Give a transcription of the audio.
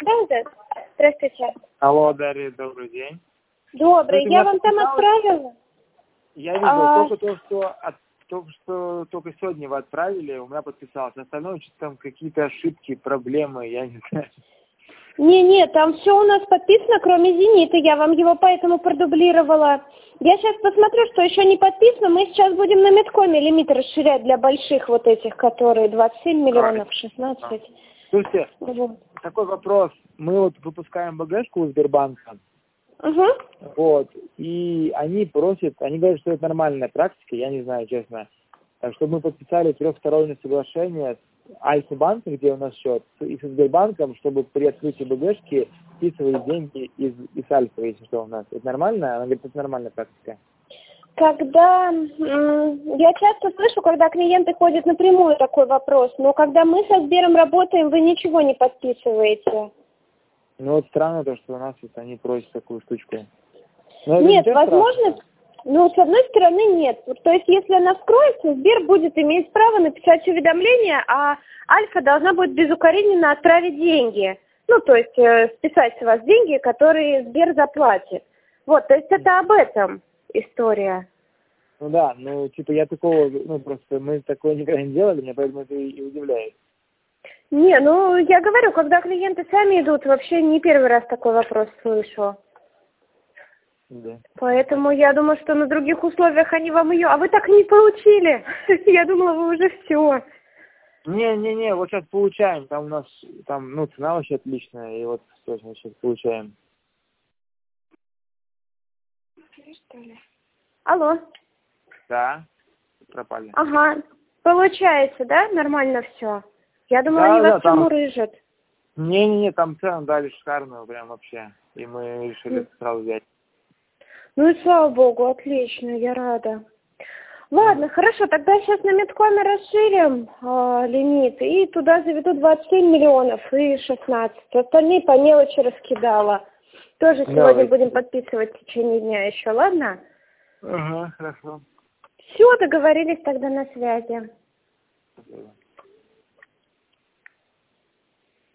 Да. Здравствуйте. Алло, Дарья, добрый день. Добрый. Я вам там отправила. Я видел только только сегодня вы отправили, у меня подписалось. Остальное, что там какие-то ошибки, проблемы, я не знаю. Не, там все у нас подписано, кроме «Зенита». Я вам его поэтому продублировала. Я сейчас посмотрю, что еще не подписано. Мы сейчас будем на Медкоме лимит расширять для больших вот этих, которые 27 миллионов, 16. Слушайте, такой вопрос. Мы вот выпускаем БГшку у Сбербанка. Угу. Вот. И они просят, они говорят, что это нормальная практика, я не знаю, честно. Чтобы мы подписали трехстороннее соглашение с Альфа-банком, где у нас счет, и со Сбербанком, чтобы при открытии БГшки списывать деньги из Альфа, если что у нас. Это нормально? Она говорит, это нормальная практика. Когда, я часто слышу, когда клиенты ходят напрямую такой вопрос, но когда мы со Сбером работаем, вы ничего не подписываете. Ну вот странно то, что у нас вот они просят такую штучку. Нет, возможно, с одной стороны нет. То есть если она вскроется, Сбер будет иметь право написать уведомление, а Альфа должна будет безукоризненно отправить деньги. То есть списать с вас деньги, которые Сбер заплатит. Вот, то есть это об этом история. Ну да, я такого, просто мы такое никогда не делали, меня поэтому это и удивляет. Я говорю, когда клиенты сами идут, вообще не первый раз такой вопрос слышу. Да. Поэтому я думаю, что на других условиях они вам ее... А вы так и не получили. Я думала, вы уже все. Не, вот сейчас получаем. Там у нас, цена вообще отличная, и вот точно сейчас получаем. Алло. Да, пропали. Ага, получается, да? Нормально все. Я думала, они вас там мурыжат. Не, там цену дали шикарную прям вообще. И мы решили сразу взять. И слава богу, отлично, я рада. Ладно, хорошо, тогда сейчас на Медкоме расширим лимит, и туда заведу 27 миллионов и 16. Остальные по мелочи раскидала. Тоже сегодня будем подписывать в течение дня еще, ладно? Ага, хорошо. Все, договорились тогда на связи.